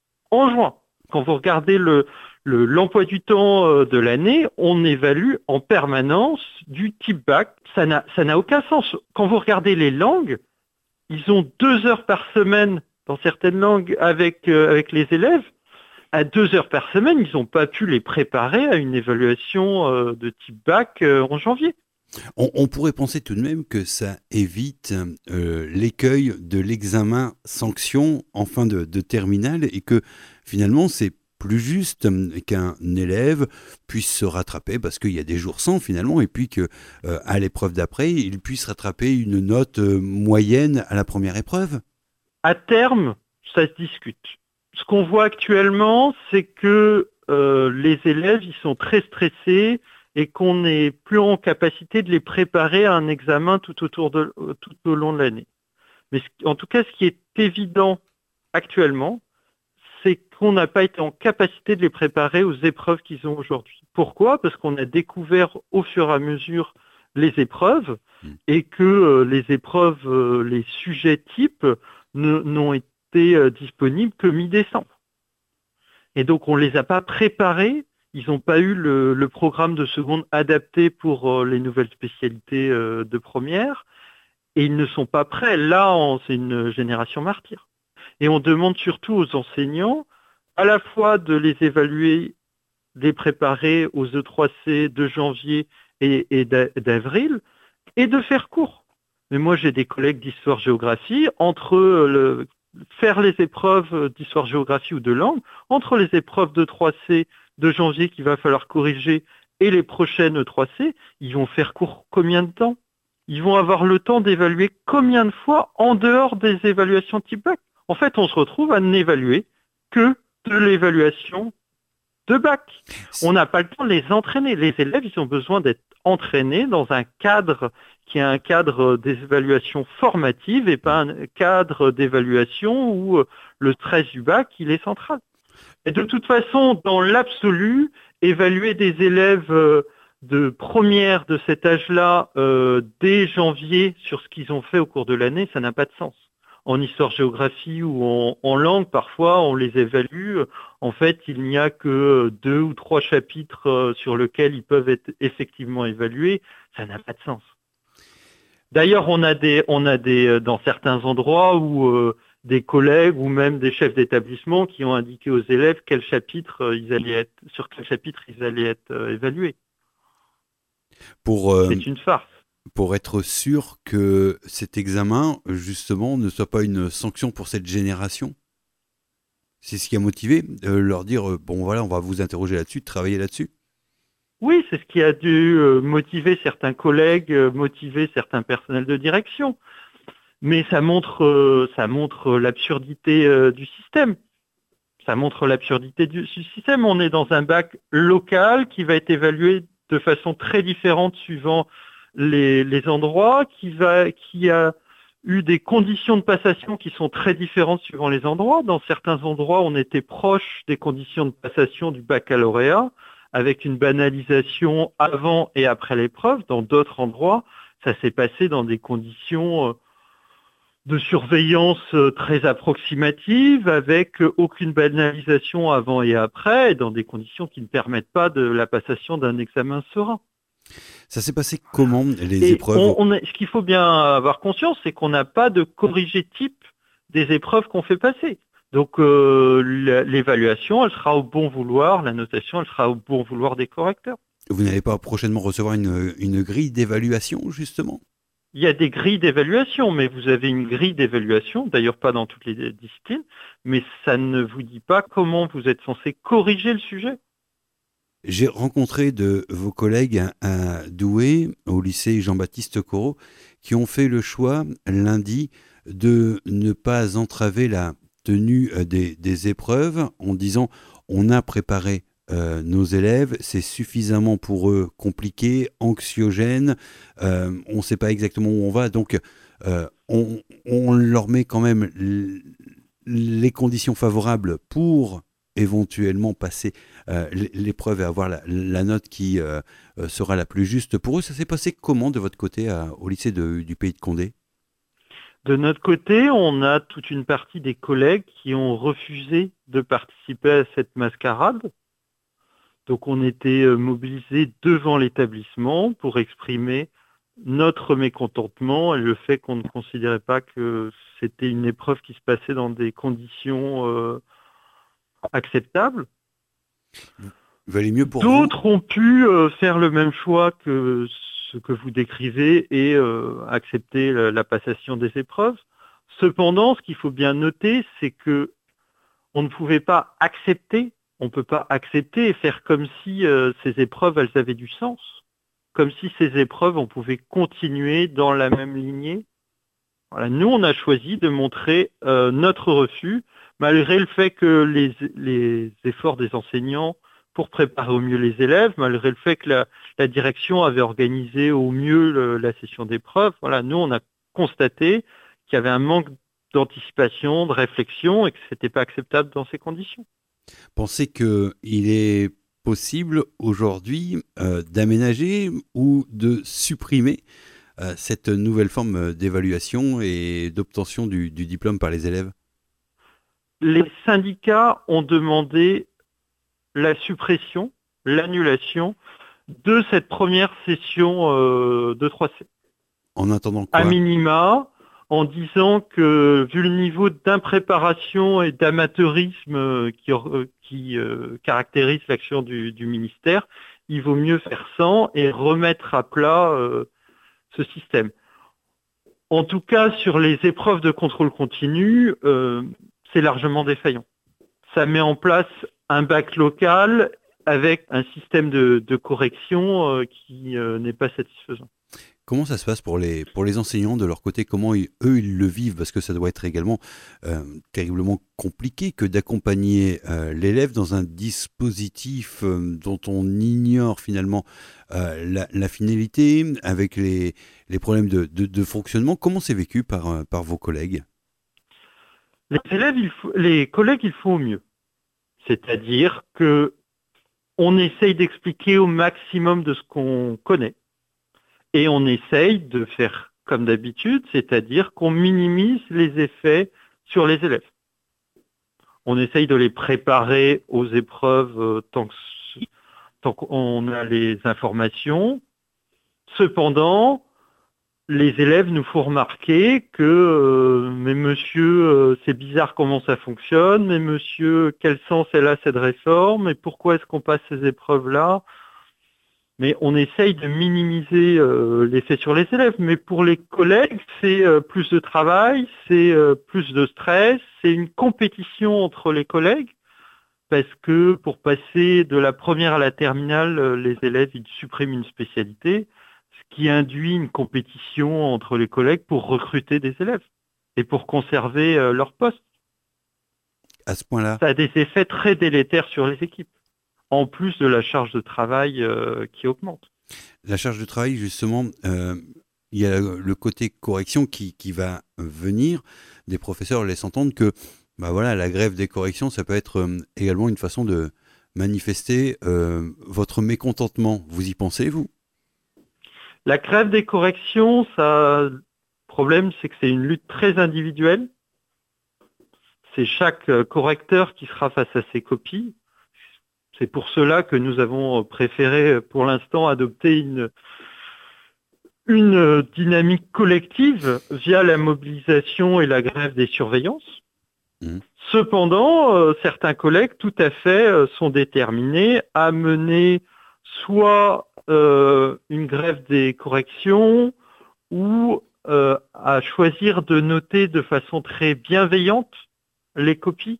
en juin. Quand vous regardez le, le, l'emploi du temps de l'année, on évalue en permanence du type bac. Ça n'a, ça n'a aucun sens. Quand vous regardez les langues, ils ont deux heures par semaine dans certaines langues avec, euh, avec les élèves. À deux heures par semaine, ils n'ont pas pu les préparer à une évaluation euh, de type bac euh, en janvier. On, on pourrait penser tout de même que ça évite euh, l'écueil de l'examen sanction en fin de, de terminale et que finalement c'est plus juste qu'un élève puisse se rattraper parce qu'il y a des jours sans finalement et puis que euh, à l'épreuve d'après il puisse rattraper une note euh, moyenne à la première épreuve. À terme, ça se discute. Ce qu'on voit actuellement, c'est que euh, les élèves ils sont très stressés et qu'on n'est plus en capacité de les préparer à un examen tout, autour de, tout au long de l'année. Mais en tout cas, ce qui est évident actuellement, c'est qu'on n'a pas été en capacité de les préparer aux épreuves qu'ils ont aujourd'hui. Pourquoi ? Parce qu'on a découvert au fur et à mesure les épreuves et que euh, les épreuves, euh, les sujets types ne, n'ont été euh, disponibles que mi-décembre. Et donc on ne les a pas préparés. Ils n'ont pas eu le, le programme de seconde adapté pour euh, les nouvelles spécialités euh, de première et ils ne sont pas prêts. Là, on, c'est une génération martyre. Et on demande surtout aux enseignants à la fois de les évaluer, de les préparer aux E trois C de janvier et, et d'a- d'avril, et de faire court. Mais moi, j'ai des collègues d'histoire-géographie, entre le, faire les épreuves d'histoire-géographie ou de langue, entre les épreuves de trois C de janvier qu'il va falloir corriger et les prochaines E trois C, ils vont faire court combien de temps? Ils vont avoir le temps d'évaluer combien de fois en dehors des évaluations type bac? En fait, on se retrouve à n'évaluer que de l'évaluation de bac. On n'a pas le temps de les entraîner. Les élèves, ils ont besoin d'être entraînés dans un cadre qui est un cadre d'évaluation formative et pas un cadre d'évaluation où le stress du bac, il est central. Et de toute façon, dans l'absolu, évaluer des élèves euh, de première de cet âge-là euh, dès janvier sur ce qu'ils ont fait au cours de l'année, ça n'a pas de sens. En histoire-géographie ou en, en langue, parfois, on les évalue. En fait, il n'y a que deux ou trois chapitres euh, sur lesquels ils peuvent être effectivement évalués. Ça n'a pas de sens. D'ailleurs, on a des, on a des, euh, dans certains endroits où euh, des collègues ou même des chefs d'établissement qui ont indiqué aux élèves quel chapitre euh, ils allaient être, sur quel chapitre ils allaient être euh, évalués. Pour, euh, C'est une farce. pour être sûr que cet examen, justement, ne soit pas une sanction pour cette génération. C'est ce qui a motivé, euh, leur dire, euh, bon voilà, on va vous interroger là-dessus, travailler là-dessus. Oui, c'est ce qui a dû euh, motiver certains collègues, euh, motiver certains personnels de direction. Mais ça montre, euh, ça montre l'absurdité euh, du système. Ça montre l'absurdité du, du système. On est dans un bac local qui va être évalué de façon très différente suivant les, les endroits, qui va, qui a eu des conditions de passation qui sont très différentes suivant les endroits. Dans certains endroits, on était proche des conditions de passation du baccalauréat, avec une banalisation avant et après l'épreuve. Dans d'autres endroits, ça s'est passé dans des conditions de surveillance très approximatives, avec aucune banalisation avant et après, dans des conditions qui ne permettent pas de la passation d'un examen serein. Ça s'est passé comment, les Et épreuves? on, on a, ce qu'il faut bien avoir conscience, c'est qu'on n'a pas de corrigé type des épreuves qu'on fait passer. Donc euh, l'évaluation, elle sera au bon vouloir, la notation, elle sera au bon vouloir des correcteurs. Vous n'allez pas prochainement recevoir une, une grille d'évaluation, justement? Il y a des grilles d'évaluation, mais vous avez une grille d'évaluation, d'ailleurs pas dans toutes les disciplines, mais ça ne vous dit pas comment vous êtes censé corriger le sujet. J'ai rencontré de vos collègues à Douai, au lycée Jean-Baptiste Corot, qui ont fait le choix lundi de ne pas entraver la tenue des, des épreuves en disant on a préparé euh, nos élèves, c'est suffisamment pour eux compliqué, anxiogène, euh, on ne sait pas exactement où on va, donc euh, on, on leur met quand même l- les conditions favorables pour éventuellement passer euh, l'épreuve et avoir la, la note qui euh, sera la plus juste pour eux. Ça s'est passé comment de votre côté à, au lycée de, du Pays de Condé? De notre côté, on a toute une partie des collègues qui ont refusé de participer à cette mascarade. Donc on était mobilisés devant l'établissement pour exprimer notre mécontentement et le fait qu'on ne considérait pas que c'était une épreuve qui se passait dans des conditions euh, acceptables. Valait mieux pour D'autres ont pu euh, faire le même choix que ce que vous décrivez et euh, accepter la, la passation des épreuves. Cependant, ce qu'il faut bien noter, c'est que on ne pouvait pas accepter, on ne peut pas accepter et faire comme si euh, ces épreuves, elles avaient du sens, comme si ces épreuves, on pouvait continuer dans la même lignée. Voilà, nous, on a choisi de montrer euh, notre refus, malgré le fait que les, les efforts des enseignants pour préparer au mieux les élèves, malgré le fait que la, la direction avait organisé au mieux le, la session d'épreuves. Voilà, nous, on a constaté qu'il y avait un manque d'anticipation, de réflexion et que ce n'était pas acceptable dans ces conditions. Pensez qu'il est possible aujourd'hui euh, d'aménager ou de supprimer euh, cette nouvelle forme d'évaluation et d'obtention du, du diplôme par les élèves? Les syndicats ont demandé la suppression, l'annulation de cette première session euh, de trois C. En attendant quoi? À minima, en disant que vu le niveau d'impréparation et d'amateurisme euh, qui, euh, qui euh, caractérise l'action du, du ministère, il vaut mieux faire sans et remettre à plat euh, ce système. En tout cas, sur les épreuves de contrôle continu, euh, c'est largement défaillant. Ça met en place un bac local avec un système de, de correction euh, qui euh, n'est pas satisfaisant. Comment ça se passe pour les, pour les enseignants de leur côté? Comment ils, eux, ils le vivent? Parce que ça doit être également euh, terriblement compliqué que d'accompagner euh, l'élève dans un dispositif euh, dont on ignore finalement euh, la, la finalité, avec les, les problèmes de, de, de fonctionnement. Comment c'est vécu par, euh, par vos collègues? Les élèves, il faut, les collègues, ils font au mieux. C'est-à-dire que on essaye d'expliquer au maximum de ce qu'on connaît. Et on essaye de faire comme d'habitude, c'est-à-dire qu'on minimise les effets sur les élèves. On essaye de les préparer aux épreuves euh, tant, que, tant qu'on a les informations. Cependant, les élèves nous font remarquer que euh, mais monsieur, euh, c'est bizarre comment ça fonctionne, mais monsieur, quel sens elle a cette réforme, et pourquoi est-ce qu'on passe ces épreuves-là? Mais on essaye de minimiser euh, l'effet sur les élèves. Mais pour les collègues, c'est euh, plus de travail, c'est euh, plus de stress, c'est une compétition entre les collègues, parce que pour passer de la première à la terminale, euh, les élèves ils suppriment une spécialité, ce qui induit une compétition entre les collègues pour recruter des élèves et pour conserver euh, leur poste. À ce point-là, ça a des effets très délétères sur les équipes, en plus de la charge de travail euh, qui augmente. La charge de travail, justement, euh, il y a le côté correction qui, qui va venir. Des professeurs laissent entendre que bah voilà, la grève des corrections, ça peut être euh, également une façon de manifester euh, votre mécontentement. Vous y pensez, vous? La grève des corrections, ça, le problème, c'est que c'est une lutte très individuelle. C'est chaque correcteur qui sera face à ses copies. C'est pour cela que nous avons préféré, pour l'instant, adopter une, une dynamique collective via la mobilisation et la grève des surveillances. Mmh. Cependant, euh, certains collègues, tout à fait, euh, sont déterminés à mener soit euh, une grève des corrections ou euh, à choisir de noter de façon très bienveillante les copies.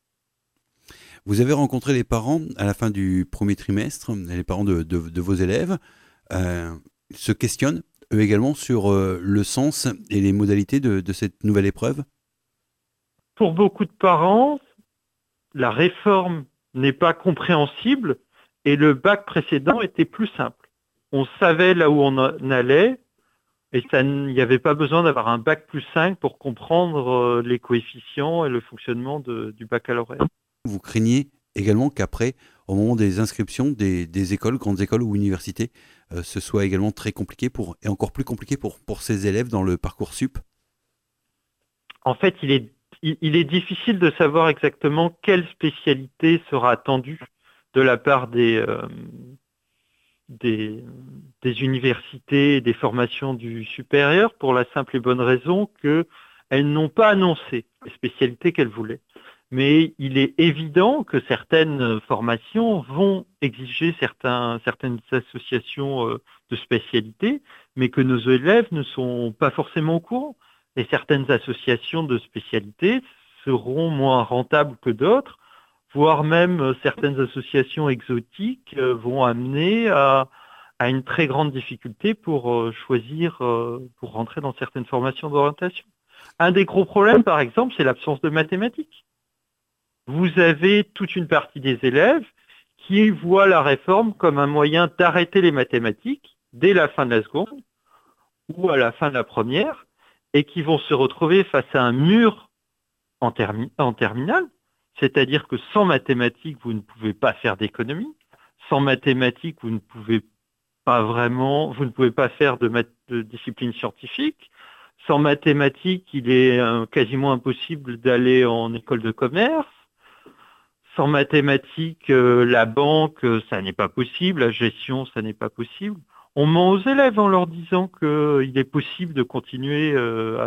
Vous avez rencontré les parents à la fin du premier trimestre, les parents de, de, de vos élèves, euh, se questionnent eux également sur euh, le sens et les modalités de, de cette nouvelle épreuve? Pour beaucoup de parents, la réforme n'est pas compréhensible et le bac précédent était plus simple. On savait là où on allait et il n'y avait pas besoin d'avoir un bac plus cinq pour comprendre les coefficients et le fonctionnement de, du baccalauréat. Vous craignez également qu'après, au moment des inscriptions des, des écoles, grandes écoles ou universités, euh, ce soit également très compliqué pour, et encore plus compliqué pour, pour ces élèves dans le Parcoursup? En fait, il est, il, il est difficile de savoir exactement quelle spécialité sera attendue de la part des, euh, des, des universités et des formations du supérieur, pour la simple et bonne raison qu'elles n'ont pas annoncé les spécialités qu'elles voulaient. Mais il est évident que certaines formations vont exiger certains, certaines associations de spécialités, mais que nos élèves ne sont pas forcément au courant. Et certaines associations de spécialités seront moins rentables que d'autres, voire même certaines associations exotiques vont amener à, à une très grande difficulté pour choisir, pour rentrer dans certaines formations d'orientation. Un des gros problèmes, par exemple, c'est l'absence de mathématiques. Vous avez toute une partie des élèves qui voient la réforme comme un moyen d'arrêter les mathématiques dès la fin de la seconde ou à la fin de la première et qui vont se retrouver face à un mur en, termi- en terminale, c'est-à-dire que sans mathématiques, vous ne pouvez pas faire d'économie, sans mathématiques, vous ne pouvez pas vraiment, vous ne pouvez pas faire de, mat- de discipline scientifique, sans mathématiques, il est euh, quasiment impossible d'aller en école de commerce. Sans mathématiques, euh, la banque, euh, ça n'est pas possible. La gestion, ça n'est pas possible. On ment aux élèves en leur disant qu'il est possible de continuer euh, à,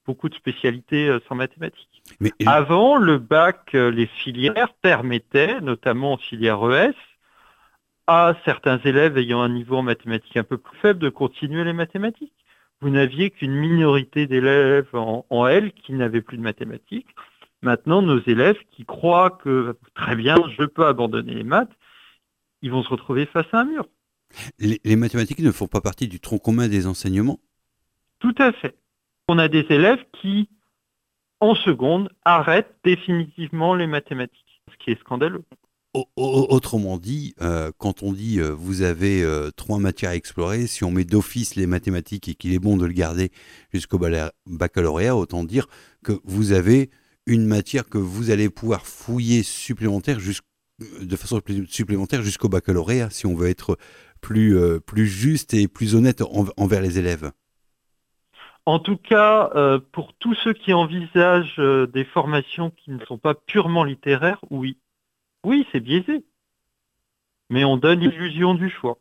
beaucoup de spécialités euh, sans mathématiques. Mais, Avant, le bac, euh, les filières permettaient, notamment en filière E S, à certains élèves ayant un niveau en mathématiques un peu plus faible de continuer les mathématiques. Vous n'aviez qu'une minorité d'élèves en, en L qui n'avaient plus de mathématiques. Maintenant, nos élèves qui croient que très bien, je peux abandonner les maths, ils vont se retrouver face à un mur. les, les mathématiques ne font pas partie du tronc commun des enseignements? Tout à fait. On a des élèves qui, en seconde, arrêtent définitivement les mathématiques, ce qui est scandaleux. Autrement dit, euh, quand on dit euh, vous avez euh, trois matières à explorer, si on met d'office les mathématiques et qu'il est bon de le garder jusqu'au baccalauréat, autant dire que vous avez une matière que vous allez pouvoir fouiller supplémentaire de façon plus supplémentaire jusqu'au baccalauréat, si on veut être plus, euh, plus juste et plus honnête en, envers les élèves. En tout cas, euh, pour tous ceux qui envisagent euh, des formations qui ne sont pas purement littéraires, oui. Oui, c'est biaisé. Mais on donne l'illusion du choix.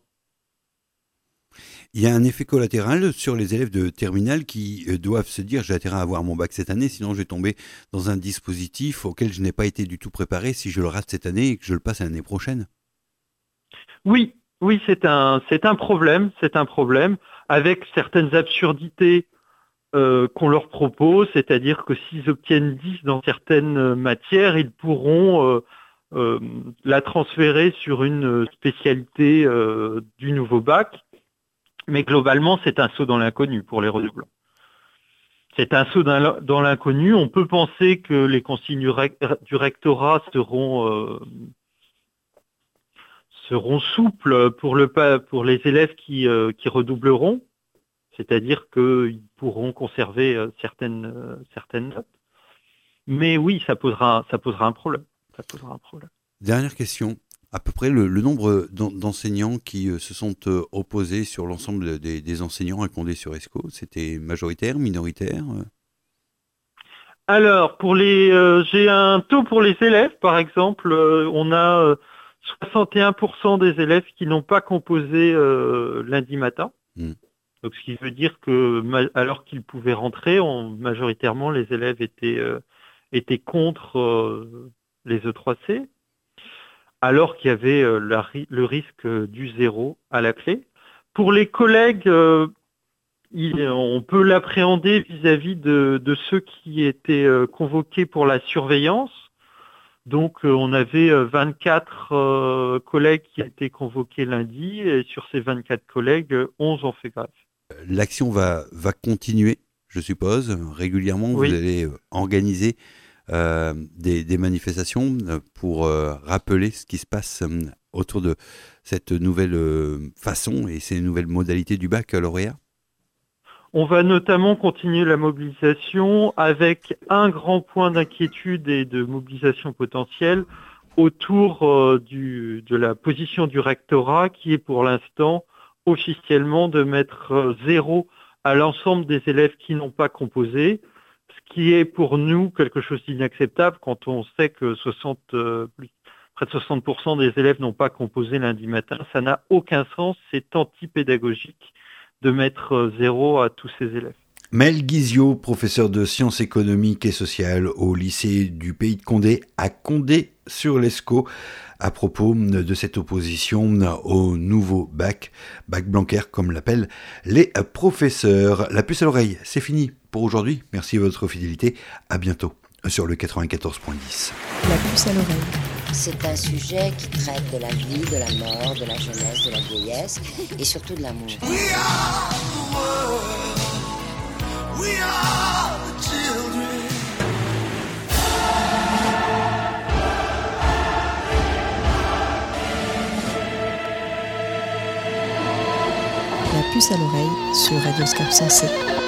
Il y a un effet collatéral sur les élèves de terminale qui doivent se dire j'ai intérêt à avoir mon bac cette année, sinon je vais tomber dans un dispositif auquel je n'ai pas été du tout préparé si je le rate cette année et que je le passe l'année prochaine. Oui, oui, c'est un, c'est un problème, c'est un problème avec certaines absurdités euh, qu'on leur propose, c'est-à-dire que s'ils obtiennent dix dans certaines matières, ils pourront euh, euh, la transférer sur une spécialité euh, du nouveau bac. Mais globalement, c'est un saut dans l'inconnu pour les redoublants. C'est un saut dans l'inconnu. On peut penser que les consignes du rectorat seront, euh, seront souples pour, le, pour les élèves qui, euh, qui redoubleront, c'est-à-dire qu'ils pourront conserver euh, certaines, euh, certaines notes. Mais oui, ça posera, ça posera un problème. Ça posera un problème. Dernière question. À peu près le, le nombre d'enseignants qui euh, se sont euh, opposés sur l'ensemble des, des enseignants à Condé sur Escaut, c'était majoritaire, minoritaire? Alors, pour les, euh, j'ai un taux pour les élèves, par exemple, euh, on a euh, soixante et un pour cent des élèves qui n'ont pas composé euh, lundi matin. Mmh. Donc, ce qui veut dire que, alors qu'ils pouvaient rentrer, on, majoritairement, les élèves étaient, euh, étaient contre euh, les E trois C. Alors qu'il y avait euh, la, le risque du zéro à la clé. Pour les collègues, euh, il, on peut l'appréhender vis-à-vis de, de ceux qui étaient euh, convoqués pour la surveillance. Donc euh, on avait euh, vingt-quatre euh, collègues qui étaient convoqués lundi, et sur ces vingt-quatre collègues, onze ont fait grève. L'action va, va continuer, je suppose, régulièrement. Oui. Vous allez euh, organiser Euh, des, des manifestations pour euh, rappeler ce qui se passe euh, autour de cette nouvelle euh, façon et ces nouvelles modalités du baccalauréat? On va notamment continuer la mobilisation avec un grand point d'inquiétude et de mobilisation potentielle autour euh, du, de la position du rectorat qui est pour l'instant officiellement de mettre euh, zéro à l'ensemble des élèves qui n'ont pas composé. Ce qui est pour nous quelque chose d'inacceptable quand on sait que soixante, euh, plus, près de soixante pour cent des élèves n'ont pas composé lundi matin. Ça n'a aucun sens, c'est anti-pédagogique de mettre euh, zéro à tous ces élèves. Mel Guizio, professeur de sciences économiques et sociales au lycée du Pays de Condé à Condé-sur-l'Escaut, à propos de cette opposition au nouveau bac, bac Blanquer comme l'appellent les professeurs. La puce à l'oreille, c'est fini pour aujourd'hui. Merci de votre fidélité. À bientôt sur le quatre-vingt-quatorze point dix. La puce à l'oreille. C'est un sujet qui traite de la vie, de la mort, de la jeunesse, de la vieillesse et surtout de l'amour. We are the world. We are the children. La puce à l'oreille sur Radioscope Sensé.